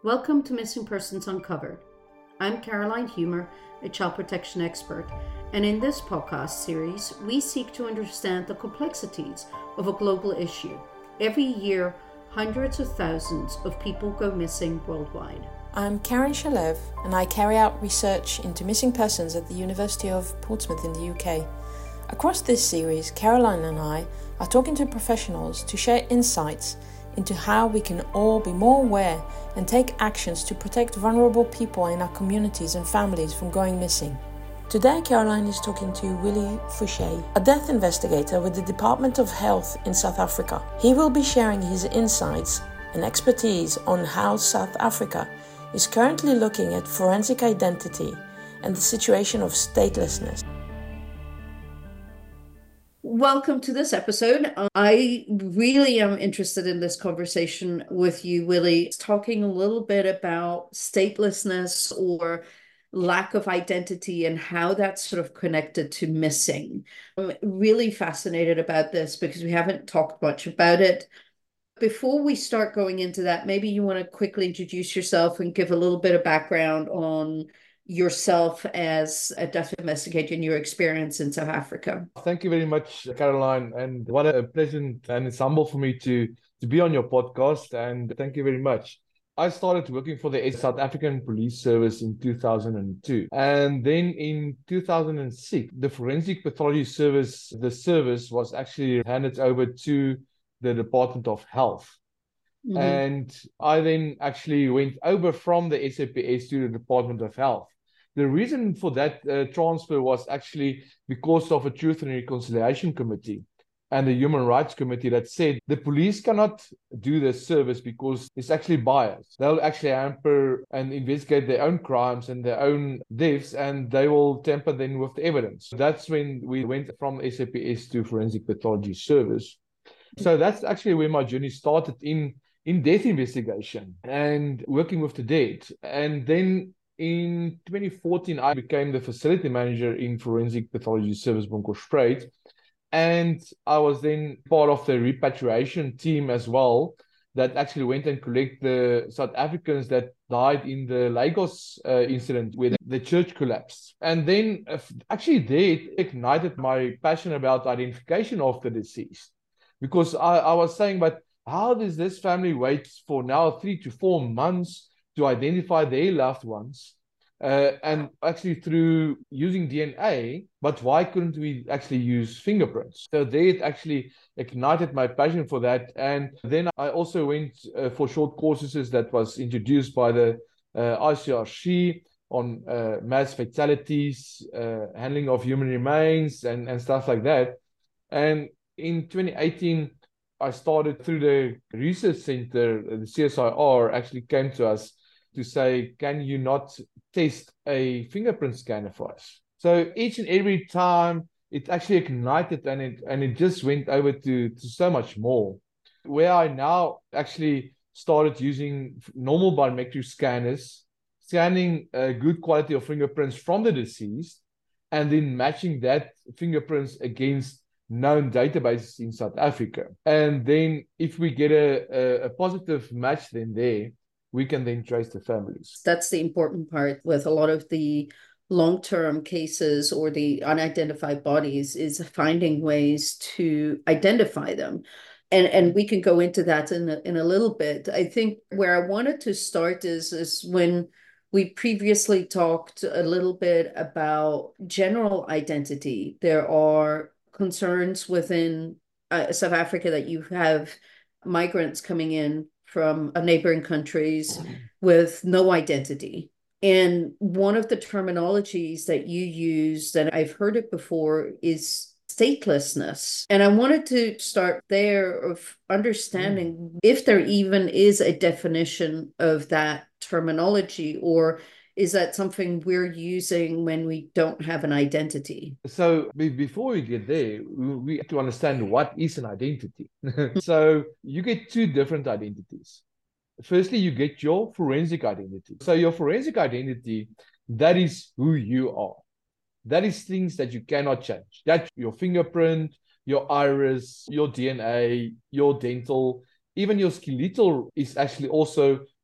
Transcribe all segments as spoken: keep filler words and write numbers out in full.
Welcome to Missing Persons Uncovered. I'm Caroline Humer, a child protection expert, and in this podcast series, we seek to understand the complexities of a global issue. Every year, hundreds of thousands of people go missing worldwide. I'm Karen Shalev, and I carry out research into missing persons at the University of Portsmouth in the U K. Across this series, Caroline and I are talking to professionals to share insights into how we can all be more aware and take actions to protect vulnerable people in our communities and families from going missing. Today, Caroline is talking to Willie Fouché, a death investigator with the Department of Health in South Africa. He will be sharing his insights and expertise on how South Africa is currently looking at forensic identity and the situation of statelessness. Welcome to this episode. I really am interested in this conversation with you, Willie, talking a little bit about statelessness or lack of identity and how that's sort of connected to missing. I'm really fascinated about this because we haven't talked much about it. Before we start going into that, maybe you want to quickly introduce yourself and give a little bit of background on yourself as a death investigator and your experience in South Africa. Thank you very much, Caroline. And what a pleasant and it's humble for me to, to be on your podcast. And thank you very much. I started working for the South African Police Service in two thousand two. And then in two thousand six, the Forensic Pathology Service, the service was actually handed over to the Department of Health. Mm-hmm. And I then actually went over from the S A P S to the Department of Health. The reason for that uh, transfer was actually because of a Truth and Reconciliation Committee and the Human Rights Committee that said the police cannot do this service because it's actually biased. They'll actually hamper and investigate their own crimes and their own deaths, and they will tamper then with the evidence. That's when we went from S A P S to Forensic Pathology Service. So that's actually where my journey started in, in death investigation and working with the dead. And then in twenty fourteen, I became the facility manager in Forensic Pathology Service Bronkhorstspruit. And I was then part of the repatriation team as well that actually went and collect the South Africans that died in the Lagos uh, incident where the church collapsed. And then uh, actually there it ignited my passion about identification of the deceased. Because I, I was saying, but how does this family wait for now three to four months to identify their loved ones, uh, and actually through using D N A, but why couldn't we actually use fingerprints? So there it actually ignited my passion for that. And then I also went uh, for short courses that was introduced by the uh, I C R C on uh, mass fatalities, uh, handling of human remains, and, and stuff like that. And in twenty eighteen, I started through the research center, the C S I R actually came to us to say, can you not test a fingerprint scanner for us? So each and every time it actually ignited and it and it just went over to, to so much more. Where I now actually started using normal biometric scanners, scanning a good quality of fingerprints from the deceased, and then matching that fingerprints against known databases in South Africa. And then if we get a, a, a positive match then there, we can then trace the families. That's the important part with a lot of the long-term cases or the unidentified bodies is finding ways to identify them. And, and we can go into that in a, in a little bit. I think where I wanted to start is, is when we previously talked a little bit about general identity. There are concerns within uh, South Africa that you have migrants coming in from uh, neighboring countries with no identity. And one of the terminologies that you use, and I've heard it before, is statelessness. And I wanted to start there of understanding mm. if there even is a definition of that terminology, or is that something we're using when we don't have an identity? So before we get there, we have to understand what is an identity. So you get two different identities. Firstly, you get your forensic identity. So your forensic identity, that is who you are. That is things that you cannot change. That's your fingerprint, your iris, your D N A, your dental, even your skeletal is actually also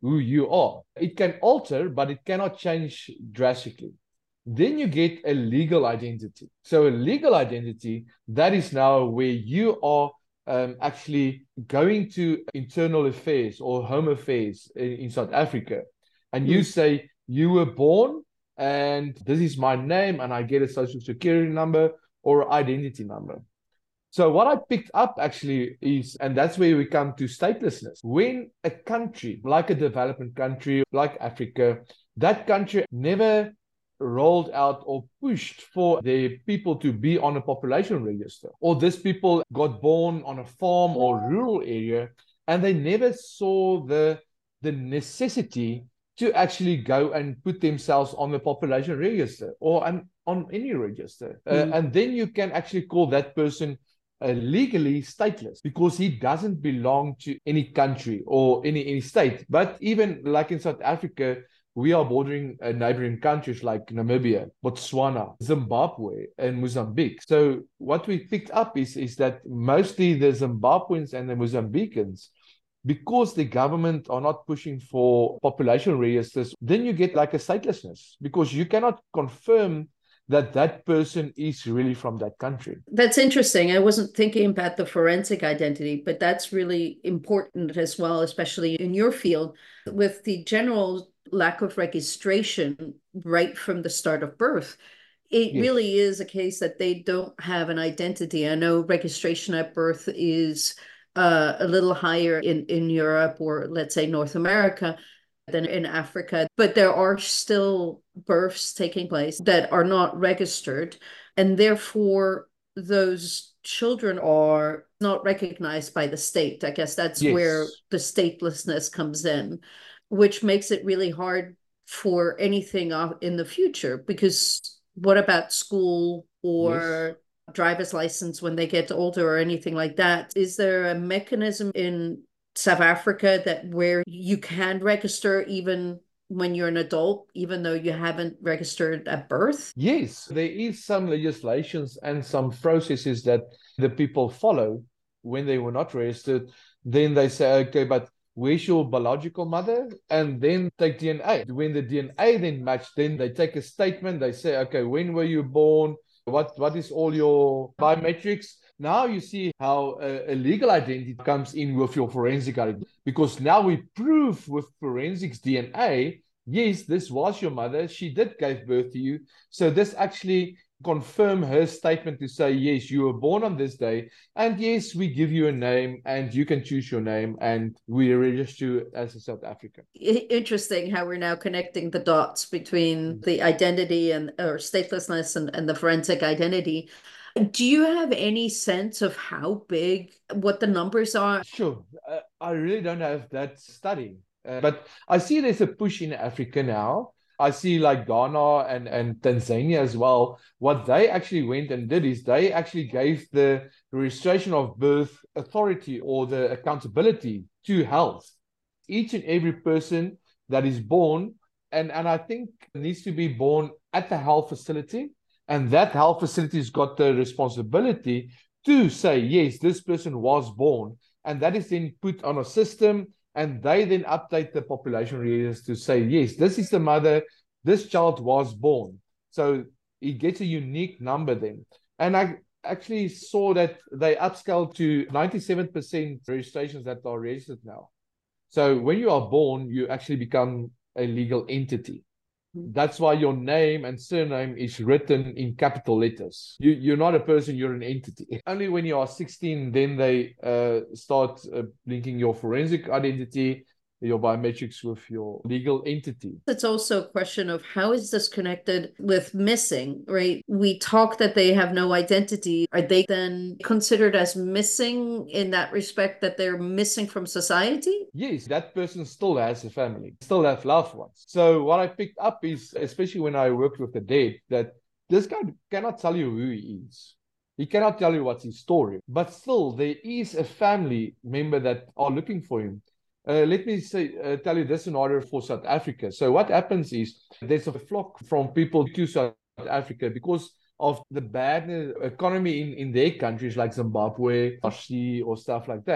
who you are. It can alter, but it cannot change drastically. Then you get a legal identity. So a legal identity, that is now where you are um, actually going to internal affairs or home affairs in, in South Africa. And you mm. say, you were born and this is my name and I get a social security number or identity number. So what I picked up actually is, and that's where we come to statelessness. When a country, like a developing country, like Africa, that country never rolled out or pushed for their people to be on a population register, or these people got born on a farm or rural area, and they never saw the, the necessity to actually go and put themselves on the population register or on, on any register. Mm. Uh, and then you can actually call that person Uh, legally stateless because he doesn't belong to any country or any, any state. But even like in South Africa, we are bordering uh, neighboring countries like Namibia, Botswana, Zimbabwe, and Mozambique. So what we picked up is, is that mostly the Zimbabweans and the Mozambicans, because the government are not pushing for population registers, then you get like a statelessness because you cannot confirm that that person is really from that country. That's interesting. I wasn't thinking about the forensic identity, but that's really important as well, especially in your field, with the general lack of registration right from the start of birth. It yes. really is a case that they don't have an identity. I know registration at birth is uh, a little higher in, in Europe or let's say North America than in Africa, but there are still births taking place that are not registered, and therefore those children are not recognized by the state. I guess that's yes. where the statelessness comes in, which makes it really hard for anything in the future, because what about school or yes. driver's license when they get older or anything like that? Is there a mechanism in South Africa that where you can register even when you're an adult, even though you haven't registered at birth? Yes, there is some legislations and some processes that the people follow when they were not registered. Then they say, okay, but where's your biological mother? And then take D N A. When the D N A then match, then they take a statement. They say, okay, when were you born? What What is all your biometrics? Now you see how a, a legal identity comes in with your forensic identity, because now we prove with forensics D N A, yes, this was your mother. She did give birth to you. So this actually confirm her statement to say, yes, you were born on this day. And yes, we give you a name and you can choose your name and we register you as a South African. Interesting how we're now connecting the dots between the identity and or statelessness and, and the forensic identity. Do you have any sense of how big, what the numbers are? Sure. Uh, I really don't have that study. Uh, but I see there's a push in Africa now. I see like Ghana and, and Tanzania as well. What they actually went and did is they actually gave the registration of birth authority or the accountability to health. Each and every person that is born, and, and I think needs to be born at the health facility. And that health facility has got the responsibility to say, yes, this person was born. And that is then put on a system. And they then update the population register to say, yes, this is the mother, this child was born. So it gets a unique number then. And I actually saw that they upscaled to ninety-seven percent registrations that are registered now. So when you are born, you actually become a legal entity. That's why your name and surname is written in capital letters. You, you're not a person, you're an entity. Only when you are sixteen, then they uh, start uh, linking your forensic identity, your biometrics with your legal entity. It's also a question of how is this connected with missing, right? We talk that they have no identity. Are they then considered as missing in that respect, that they're missing from society? Yes, that person still has a family, still have loved ones. So what I picked up is, especially when I worked with the dead, that this guy cannot tell you who he is. He cannot tell you what's his story, but still there is a family member that are looking for him. Uh, let me say, uh, tell you this scenario for South Africa. So what happens is there's a flock from people to South Africa because of the bad economy in, in their countries like Zimbabwe, or stuff like that.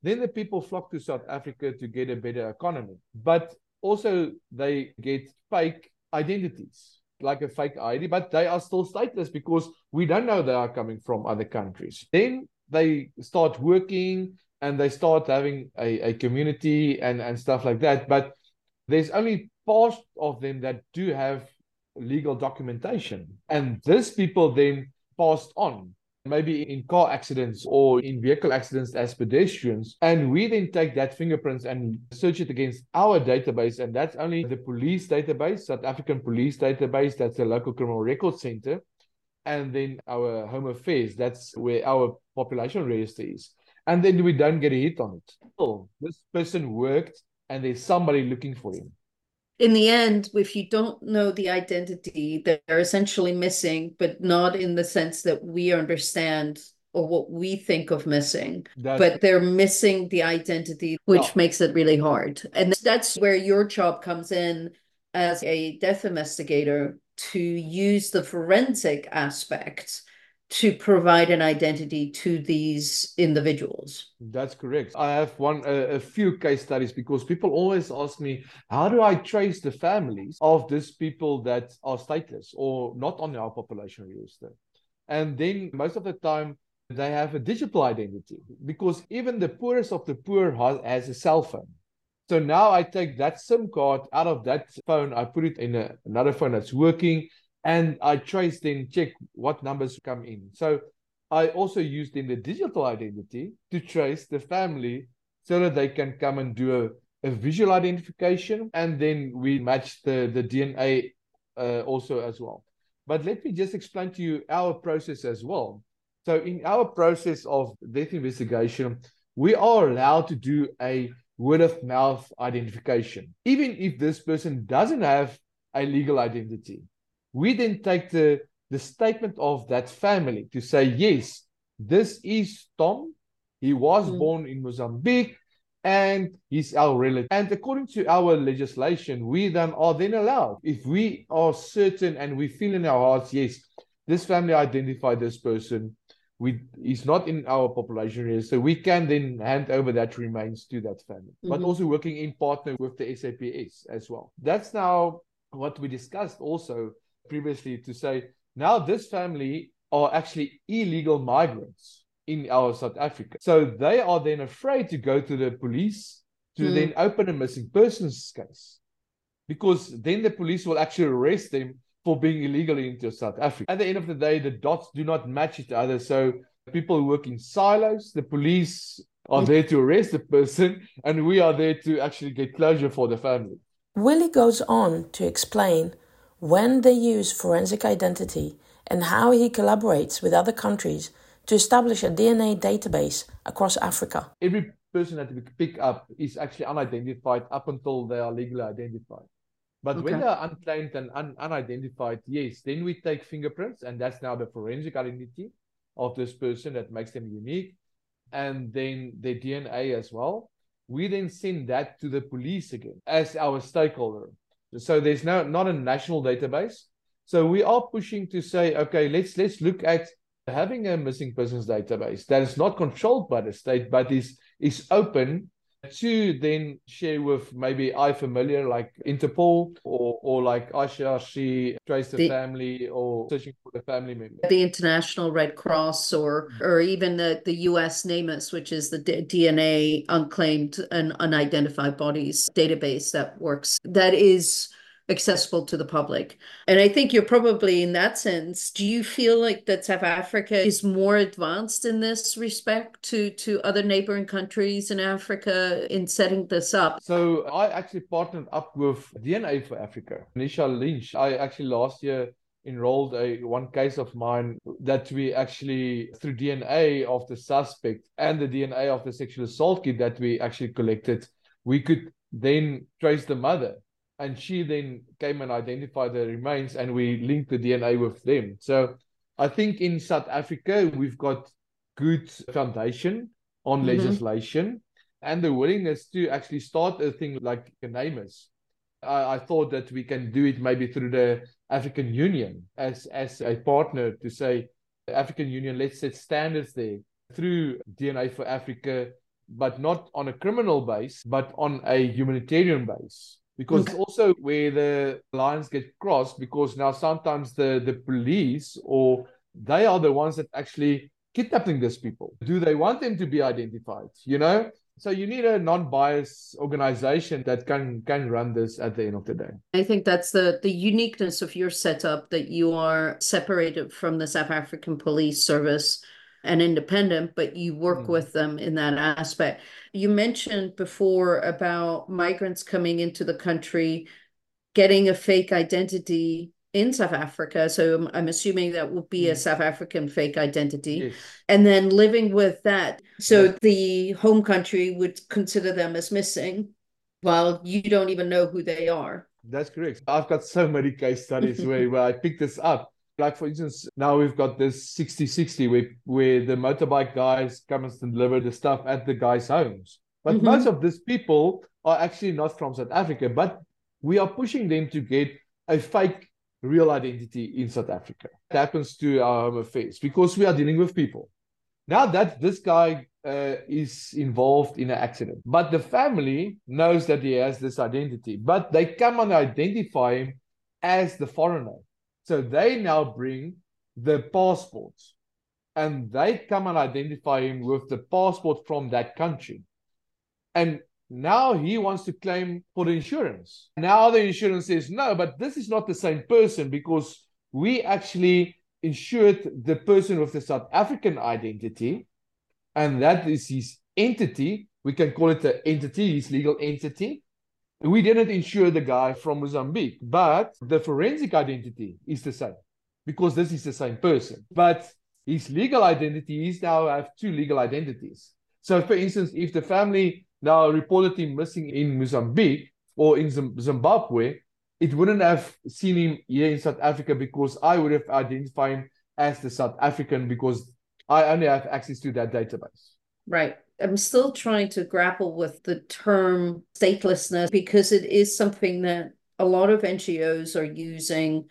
then the people flock to South Africa to get a better economy. But also they get fake identities, like a fake I D, but they are still stateless because we don't know they are coming from other countries. Then they start working and they start having a, a community and, and stuff like that. But there's only part of them that do have legal documentation. And these people then passed on, maybe in car accidents or in vehicle accidents as pedestrians. And we then take that fingerprints and search it against our database. And that's only the police database, South African police database, that's the local criminal record center. And then our home affairs, that's where our population register is. And then we don't get a hit on it. Oh, this person worked and there's somebody looking for him. In the end, if you don't know the identity, they're essentially missing, but not in the sense that we understand or what we think of missing, that's, but they're missing the identity, which yeah. makes it really hard. And that's where your job comes in as a death investigator, to use the forensic aspect to provide an identity to these individuals. That's correct. I have one a, a few case studies because people always ask me, how do I trace the families of these people that are stateless or not on our population register? And then most of the time they have a digital identity, because even the poorest of the poor has, has a cell phone. So now I take that SIM card out of that phone, I put it in a, another phone that's working, and I trace then check what numbers come in. So I also use then the digital identity to trace the family so that they can come and do a, a visual identification, and then we match the, the D N A uh, also as well. But let me just explain to you our process as well. So in our process of death investigation, we are allowed to do a word of mouth identification. Even if this person doesn't have a legal identity, we then take the, the statement of that family to say, yes, this is Tom. He was mm. born in Mozambique and he's our relative. And according to our legislation, we then are then allowed, if we are certain and we feel in our hearts, yes, this family identified this person, we is not in our population register, so we can then hand over that remains to that family. Mm-hmm. But also working in partner with the S A P S as well. That's now what we discussed also previously, to say now this family are actually illegal migrants in our South Africa. So they are then afraid to go to the police to mm. then open a missing persons case, because then the police will actually arrest them for being illegally into South Africa. At the end of the day, the dots do not match each other. So people work in silos. The police are there to arrest the person, and we are there to actually get closure for the family. Willie goes on to explain when they use forensic identity and how he collaborates with other countries to establish a D N A database across Africa. Every person that we pick up is actually unidentified up until they are legally identified. But okay. when they are unclaimed and un- unidentified, yes, then we take fingerprints, and that's now the forensic identity of this person that makes them unique, and then their D N A as well. We then send that to the police again as our stakeholder. So there's no not a national database. So we are pushing to say, okay, let's let's look at having a missing persons database that is not controlled by the state, but is is open to then share with maybe iFamiliar like Interpol, or or like I C R C, Trace the, the Family, or searching for the family member. The International Red Cross, or or even the, the U S NamUs, which is the D N A unclaimed and unidentified bodies database that works. That is accessible to the public. And I think you're probably, in that sense, do you feel like that South Africa is more advanced in this respect to, to other neighboring countries in Africa in setting this up? So I actually partnered up with D N A for Africa. Nisha Lynch, I actually last year enrolled a one case of mine that we actually, through D N A of the suspect and the D N A of the sexual assault kit that we actually collected, we could then trace the mother. And she then came and identified the remains, and we linked the D N A with them. So I think in South Africa, we've got good foundation on mm-hmm. legislation and the willingness to actually start a thing like a NamUs. I, I thought that we can do it maybe through the African Union as, as a partner to say, the African Union, let's set standards there through D N A for Africa. but not on a criminal base, but on a humanitarian base. Because it's also where the lines get crossed, because now sometimes the, the police, or they are the ones that actually kidnapping these people. Do they want them to be identified? You know? So you need a non-biased organization that can can run this at the end of the day. I think that's the, the uniqueness of your setup, that you are separated from the South African Police Service and independent, but you work mm. with them in that aspect. You mentioned before about migrants coming into the country, getting a fake identity in South Africa. So I'm, I'm assuming that would be mm. a South African fake identity. Yes. And then living with that. So yeah. the home country would consider them as missing, while you don't even know who they are. That's correct. I've got so many case studies where, where I picked this up. Like, for instance, now we've got this sixty sixty where, where the motorbike guys come and deliver the stuff at the guys' homes. But mm-hmm. most of these people are actually not from South Africa, but we are pushing them to get a fake real identity in South Africa. It happens to our Home Affairs because we are dealing with people. Now that this guy uh, is involved in an accident, but the family knows that he has this identity, but they come and identify him as the foreigner. So they now bring the passports and they come and identify him with the passport from that country. And now he wants to claim for the insurance. Now the insurance says, no, but this is not the same person, because we actually insured the person with the South African identity, and that is his entity. We can call it an entity, his legal entity. We didn't insure the guy from Mozambique, but the forensic identity is the same, because this is the same person. But his legal identity, he's now have two legal identities. So, for instance, if the family now reported him missing in Mozambique or in Zimbabwe, it wouldn't have seen him here in South Africa, because I would have identified him as the South African, because I only have access to that database. Right. I'm still trying to grapple with the term statelessness, because it is something that a lot of N G Os are using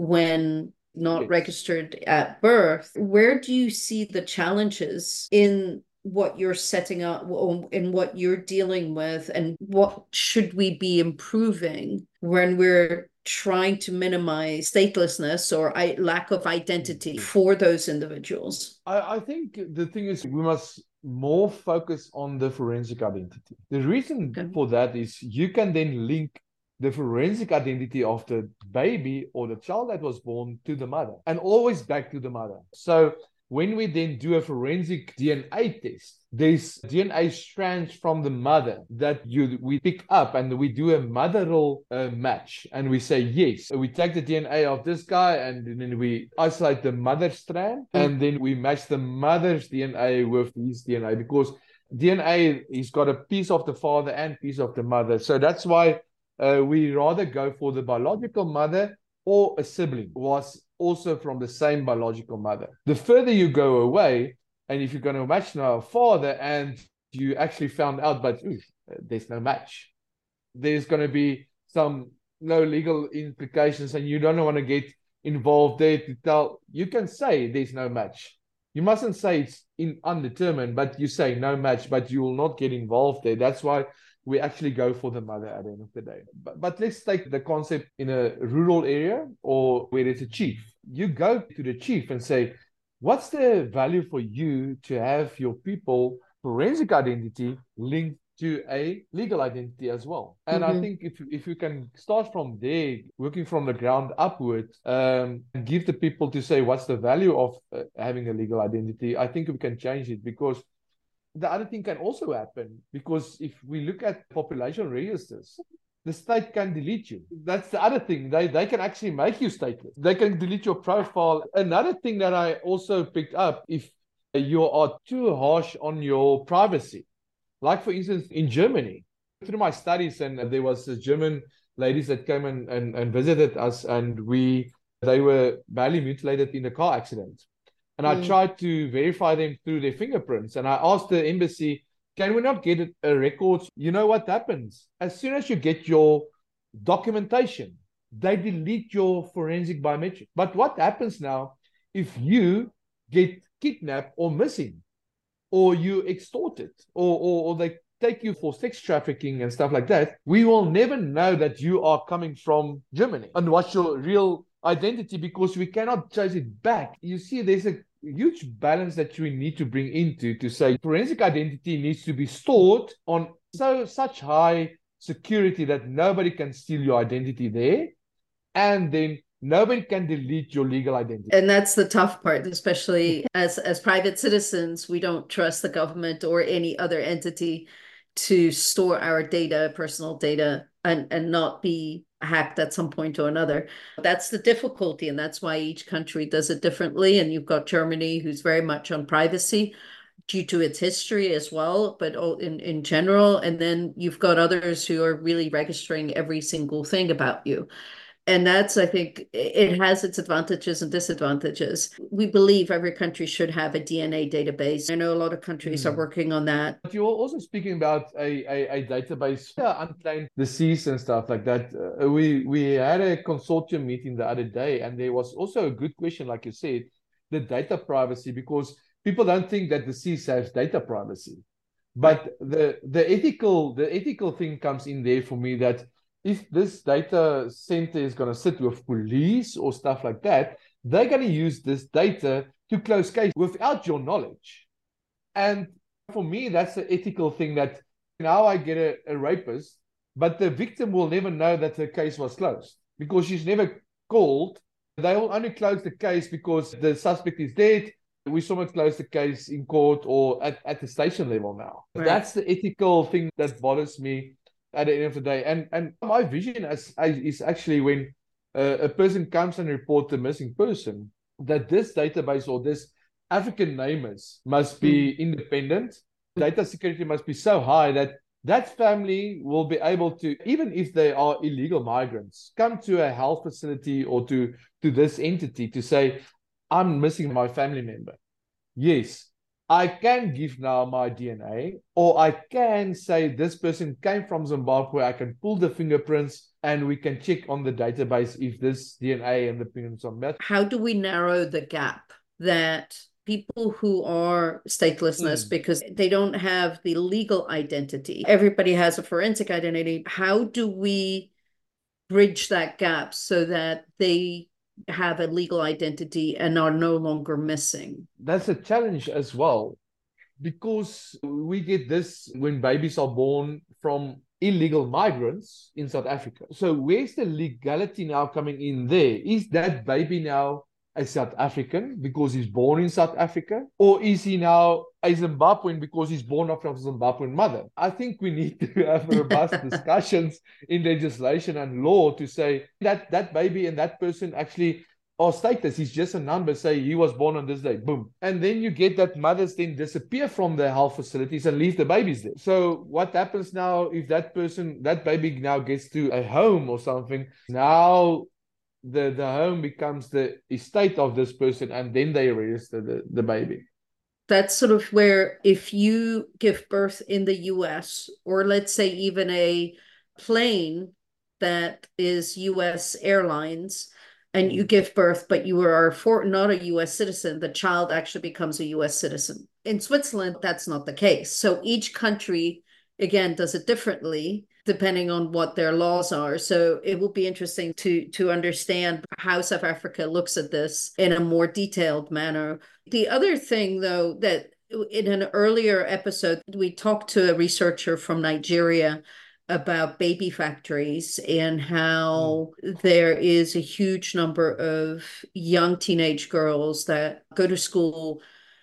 when not yes. registered at birth. Where do you see the challenges in what you're setting up, in what you're dealing with, and what should we be improving when we're trying to minimize statelessness or lack of identity for those individuals? I, I think the thing is, we must more focus on the forensic identity. The reason okay. for that is you can then link the forensic identity of the baby or the child that was born to the mother, and always back to the mother. So when we then do a forensic D N A test, there's D N A strands from the mother that you we pick up, and we do a mother-role uh, match, and we say yes. So we take the D N A of this guy, and then we isolate the mother strand, mm. and then we match the mother's D N A with his D N A, because D N A, he's got a piece of the father and piece of the mother. So that's why uh, we rather go for the biological mother or a sibling who was also from the same biological mother. The further you go away, and if you're going to match now a father and you actually found out, but ooh, there's no match, there's going to be some no legal implications, and you don't want to get involved there to tell. You can say there's no match. You mustn't say it's in undetermined, but you say no match, but you will not get involved there. That's why we actually go for the mother at the end of the day. But, but let's take the concept in a rural area or where there's a chief. You go to the chief and say, what's the value for you to have your people forensic identity linked to a legal identity as well? And mm-hmm. I think if if we can start from there, working from the ground upward, um, and give the people to say, what's the value of uh, having a legal identity, I think we can change it. Because the other thing can also happen, because if we look at population registers, the state can delete you. That's the other thing. They they can actually make you stateless. They can delete your profile. Another thing that I also picked up, if you are too harsh on your privacy, like for instance in Germany, through my studies, and there was a German ladies that came and, and, and visited us, and we they were badly mutilated in a car accident. And I mm. tried to verify them through their fingerprints. And I asked the embassy, can we not get a record? You know what happens? As soon as you get your documentation, they delete your forensic biometric. But what happens now if you get kidnapped or missing? or you extorted, or, or, or they take you for sex trafficking and stuff like that, we will never know that you are coming from Germany and what's your real identity, because we cannot trace it back. You see, there's a huge balance that we need to bring into to say forensic identity needs to be stored on so such high security that nobody can steal your identity there, and then nobody can delete your legal identity. And that's the tough part, especially as as private citizens. We don't trust the government or any other entity to store our data, personal data, and, and not be hacked at some point or another. That's the difficulty, and that's why each country does it differently. And you've got Germany, who's very much on privacy due to its history as well, but in, in general. And then you've got others who are really registering every single thing about you. And that's, I think, it has its advantages and disadvantages. We believe every country should have a D N A database. I know a lot of countries mm. are working on that. But you're also speaking about a, a, a database, yeah, unclaimed deceased and stuff like that. Uh, we, we had a consortium meeting the other day, and there was also a good question, like you said, the data privacy, because people don't think that deceased has data privacy. But the, the ethical the ethical thing comes in there for me, that if this data center is going to sit with police or stuff like that, they're going to use this data to close case without your knowledge. And for me, that's the ethical thing, that now I get a, a rapist, but the victim will never know that the case was closed because she's never called. They will only close the case because the suspect is dead. We somewhat close the case in court or at, at the station level now. Right. That's the ethical thing that bothers me at the end of the day. And and my vision is, is actually when uh, a person comes and reports a missing person, that this database or this African namers must be mm. independent. Data security must be so high that that family will be able to, even if they are illegal migrants, come to a health facility or to, to this entity to say, I'm missing my family member. Yes, I can give now my D N A, or I can say this person came from Zimbabwe. I can pull the fingerprints and we can check on the database if this D N A and the fingerprints are met. How do we narrow the gap that people who are statelessness mm. because they don't have the legal identity, everybody has a forensic identity. How do we bridge that gap so that they have a legal identity and are no longer missing? That's a challenge as well, because we get this when babies are born from illegal migrants in South Africa. So where's the legality now coming in there? Is that baby now a South African because he's born in South Africa? Or is he now a Zimbabwean because he's born of a Zimbabwean mother? I think we need to have robust discussions in legislation and law to say that that baby and that person actually are status. He's just a number, say he was born on this day, boom. And then you get that mothers then disappear from the health facilities and leave the babies there. So what happens now if that person, that baby now gets to a home or something? Now the the home becomes the estate of this person, and then they register the, the baby. That's sort of where, if you give birth in the U S, or let's say even a plane that is U S Airlines, and you give birth, but you are for, not a U S citizen, the child actually becomes a U S citizen. In Switzerland, that's not the case. So each country, again, does it differently, depending on what their laws are. So it will be interesting to, to understand how South Africa looks at this in a more detailed manner. The other thing, though, that in an earlier episode, we talked to a researcher from Nigeria about baby factories and how mm. there is a huge number of young teenage girls that go to school.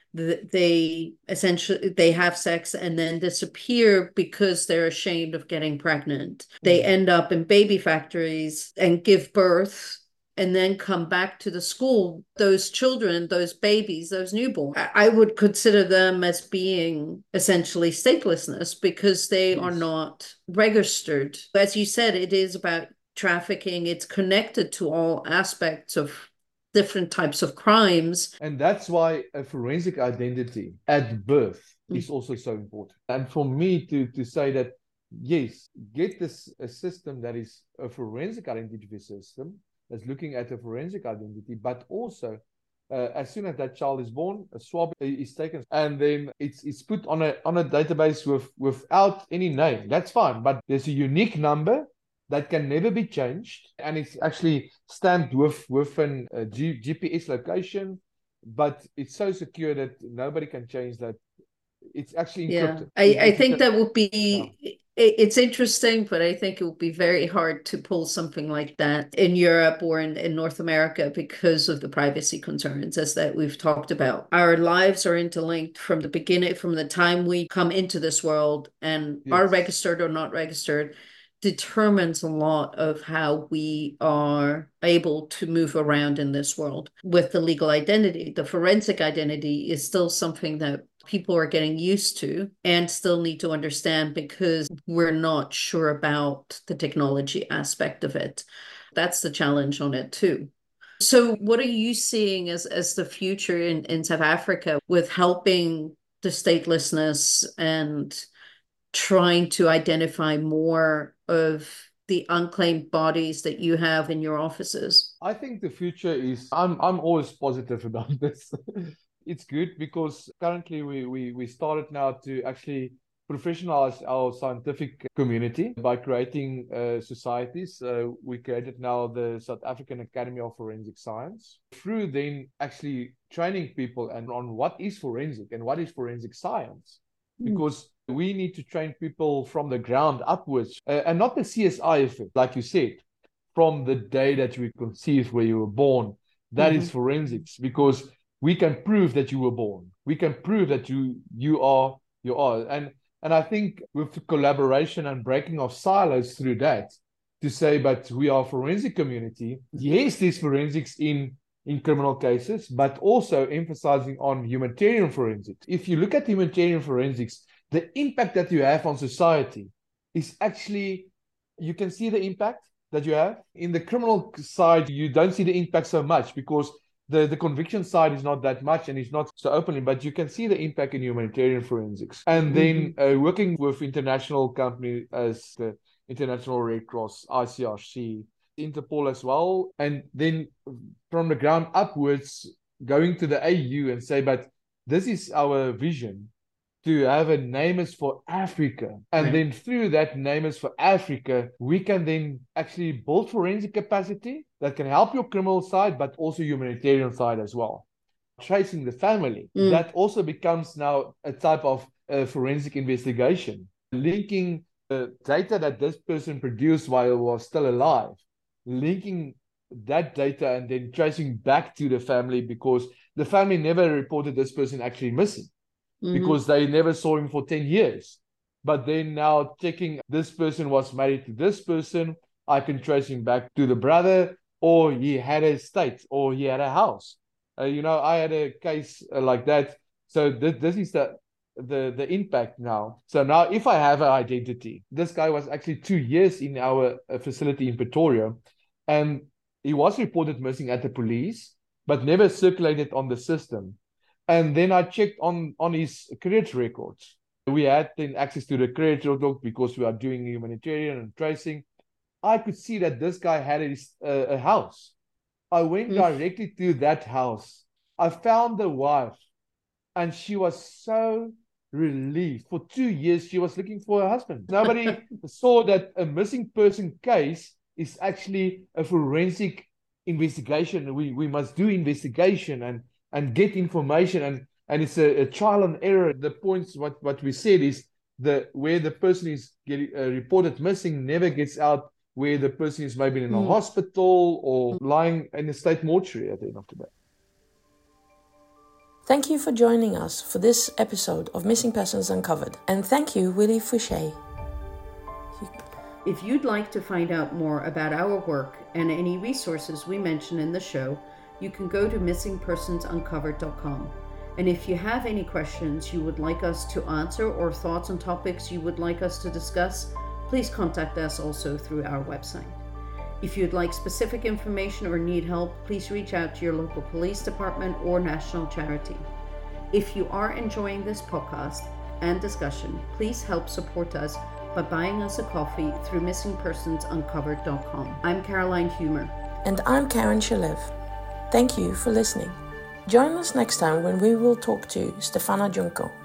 They essentially, they have sex and then disappear because they're ashamed of getting pregnant. They mm. end up in baby factories and give birth and then come back to the school. Those children, those babies, those newborns, I would consider them as being essentially statelessness because they yes. are not registered. As you said, it is about trafficking. It's connected to all aspects of different types of crimes. And that's why a forensic identity at birth mm. is also so important. And for me to, to say that, yes, get this a system that is a forensic identity system, that's looking at a forensic identity, but also Uh, as soon as that child is born, a swab is taken, and then it's it's put on a on a database with without any name. That's fine, but there's a unique number that can never be changed, and it's actually stamped with with an a G, G P S location, but it's so secure that nobody can change that. It's actually encrypted. Yeah, I, I think that would be, yeah. It's interesting, but I think it would be very hard to pull something like that in Europe or in, in North America because of the privacy concerns, as that we've talked about. Our lives are interlinked from the beginning, from the time we come into this world, and Yes. are registered or not registered determines a lot of how we are able to move around in this world. With the legal identity, the forensic identity is still something that people are getting used to and still need to understand because we're not sure about the technology aspect of it. That's the challenge on it too. So what are you seeing as, as the future in, in South Africa with helping the statelessness and trying to identify more of the unclaimed bodies that you have in your offices? I think the future is, I'm I'm always positive about this. It's good because currently we, we, we started now to actually professionalize our scientific community by creating uh, societies. Uh, we created now the South African Academy of Forensic Science. Through then actually training people and on what is forensic and what is forensic science. Mm. Because we need to train people from the ground upwards uh, and not the C S I effect, like you said, from the day that you were conceived, where you were born. That mm-hmm. is forensics, because we can prove that you were born. We can prove that you you are you are. And and I think with the collaboration and breaking of silos through that, to say, but we are a forensic community. Yes, there's forensics in, in criminal cases, but also emphasizing on humanitarian forensics. If you look at humanitarian forensics, the impact that you have on society is actually, you can see the impact that you have. In the criminal side, you don't see the impact so much because The, the conviction side is not that much and it's not so openly, but you can see the impact in humanitarian forensics. And then mm-hmm. uh, working with international companies as the International Red Cross, I C R C, Interpol as well. And then from the ground upwards, going to the A U and say, but this is our vision, to have a Nameless for Africa. And right. then through that Nameless for Africa, we can then actually build forensic capacity that can help your criminal side, but also humanitarian side as well. Tracing the family, mm. that also becomes now a type of uh, forensic investigation. Linking the data that this person produced while was still alive, linking that data and then tracing back to the family, because the family never reported this person actually missing. Mm-hmm. Because they never saw him for ten years. But then now checking, this person was married to this person, I can trace him back to the brother, or he had a estate, or he had a house. Uh, you know, I had a case uh, like that. So th- this is the, the, the impact now. So now if I have an identity, this guy was actually two years in our uh, facility in Pretoria, and he was reported missing at the police, but never circulated on the system. And then I checked on, on his credit records. We had then access to the credit record because we are doing humanitarian and tracing. I could see that this guy had a, uh, a house. I went mm. directly to that house. I found the wife, and she was so relieved. For two years, she was looking for her husband. Nobody saw that a missing person case is actually a forensic investigation. We, we must do investigation and and get information, and, and it's a, a trial and error. The points, what, what we said is, the where the person is getting uh, reported missing never gets out, where the person is maybe in a mm. hospital or lying in a state mortuary at the end of the day. Thank you for joining us for this episode of Missing Persons Uncovered, and thank you, Willie Fouché. If you'd like to find out more about our work and any resources we mention in the show, you can go to missing persons uncovered dot com. And if you have any questions you would like us to answer or thoughts on topics you would like us to discuss, please contact us also through our website. If you'd like specific information or need help, please reach out to your local police department or national charity. If you are enjoying this podcast and discussion, please help support us by buying us a coffee through missing persons uncovered dot com. I'm Caroline Humer. And I'm Karen Shalev. Thank you for listening. Join us next time when we will talk to Stefana Junko.